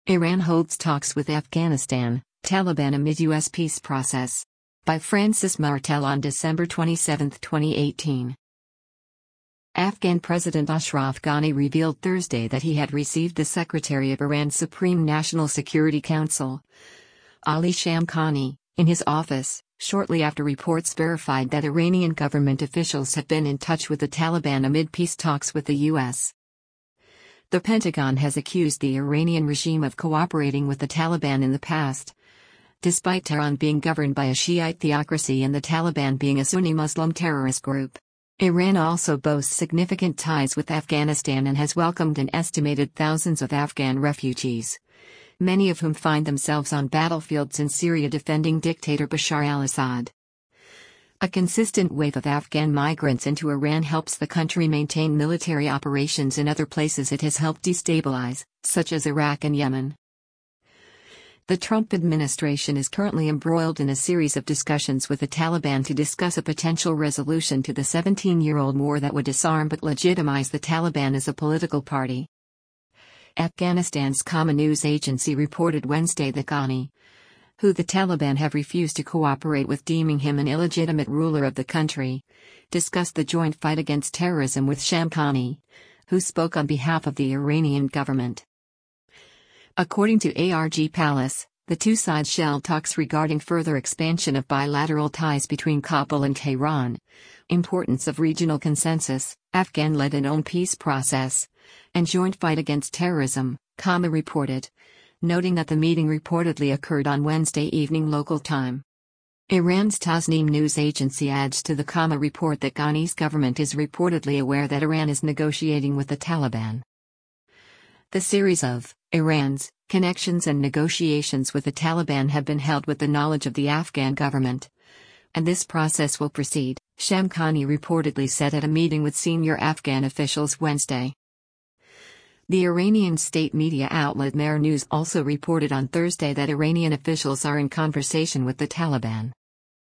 Iran holds talks with Afghanistan, Taliban amid U.S. peace process. By Francis Martel on December 27, 2018. Afghan President Ashraf Ghani revealed Thursday that he had received the Secretary of Iran's Supreme National Security Council, Ali Shamkhani, in his office, shortly after reports verified that Iranian government officials had been in touch with the Taliban amid peace talks with the U.S. The Pentagon has accused the Iranian regime of cooperating with the Taliban in the past. Despite Tehran being governed by a Shiite theocracy and the Taliban being a Sunni Muslim terrorist group, Iran also boasts significant ties with Afghanistan and has welcomed an estimated thousands of Afghan refugees, many of whom find themselves on battlefields in Syria defending dictator Bashar al-Assad. A consistent wave of Afghan migrants into Iran helps the country maintain military operations in other places it has helped destabilize, such as Iraq and Yemen. The Trump administration is currently embroiled in a series of discussions with the Taliban to discuss a potential resolution to the 17-year-old war that would disarm but legitimize the Taliban as a political party. Afghanistan's Common News Agency reported Wednesday that Ghani, who the Taliban have refused to cooperate with, deeming him an illegitimate ruler of the country, discussed the joint fight against terrorism with Shamkhani, who spoke on behalf of the Iranian government. According to ARG Palace, the two sides held talks regarding further expansion of bilateral ties between Kabul and Tehran, importance of regional consensus, Afghan-led peace process, and joint fight against terrorism, Kama reported, noting that the meeting reportedly occurred on Wednesday evening local time. Iran's Tasnim news agency adds to the Kama report that Ghani's government is reportedly aware that Iran is negotiating with the Taliban. The series of Iran's connections and negotiations with the Taliban have been held with the knowledge of the Afghan government, and this process will proceed, Shamkhani reportedly said at a meeting with senior Afghan officials Wednesday. The Iranian state media outlet Mehr News also reported on Thursday that Iranian officials are in conversation with the Taliban.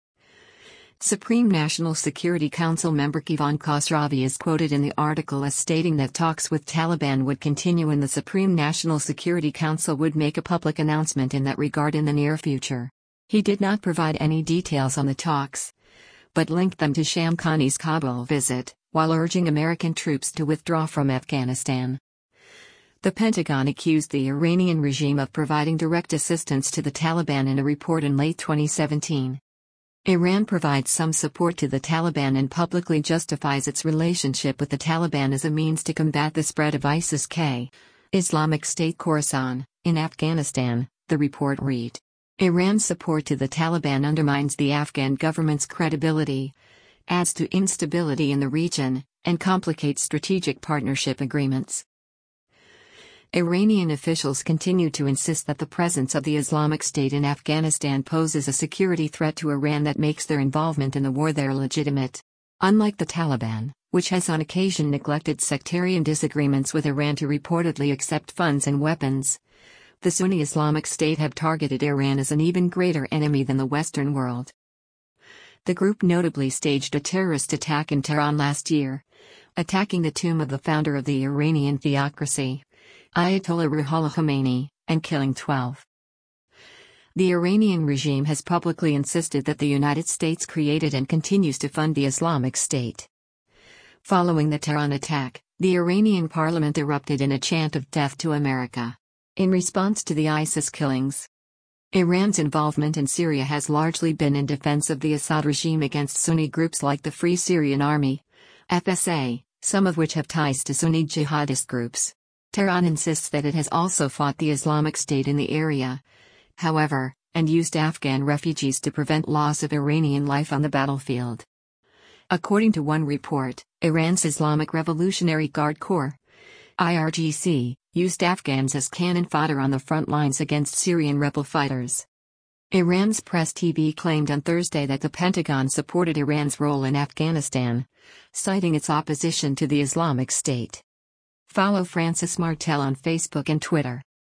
Supreme National Security Council member Keyvan Khosravi is quoted in the article as stating that talks with Taliban would continue and the Supreme National Security Council would make a public announcement in that regard in the near future. He did not provide any details on the talks, but linked them to Shamkhani's Kabul visit, while urging American troops to withdraw from Afghanistan. The Pentagon accused the Iranian regime of providing direct assistance to the Taliban in a report in late 2017. Iran provides some support to the Taliban and publicly justifies its relationship with the Taliban as a means to combat the spread of ISIS-K, Islamic State Khorasan, in Afghanistan, the report read. Iran's support to the Taliban undermines the Afghan government's credibility, adds to instability in the region, and complicates strategic partnership agreements. Iranian officials continue to insist that the presence of the Islamic State in Afghanistan poses a security threat to Iran that makes their involvement in the war there legitimate. Unlike the Taliban, which has on occasion neglected sectarian disagreements with Iran to reportedly accept funds and weapons, the Sunni Islamic State have targeted Iran as an even greater enemy than the Western world. The group notably staged a terrorist attack in Tehran last year, attacking the tomb of the founder of the Iranian theocracy, Ayatollah Ruhollah Khomeini, and killing 12. The Iranian regime has publicly insisted that the United States created and continues to fund the Islamic State. Following the Tehran attack, the Iranian parliament erupted in a chant of "Death to America" in response to the ISIS killings. Iran's involvement in Syria has largely been in defense of the Assad regime against Sunni groups like the Free Syrian Army, FSA, some of which have ties to Sunni jihadist groups. Tehran insists that it has also fought the Islamic State in the area, however, and used Afghan refugees to prevent loss of Iranian life on the battlefield. According to one report, Iran's Islamic Revolutionary Guard Corps, IRGC, used Afghans as cannon fodder on the front lines against Syrian rebel fighters. Iran's Press TV claimed on Thursday that the Pentagon supported Iran's role in Afghanistan, citing its opposition to the Islamic State. Follow Francis Martel on Facebook and Twitter.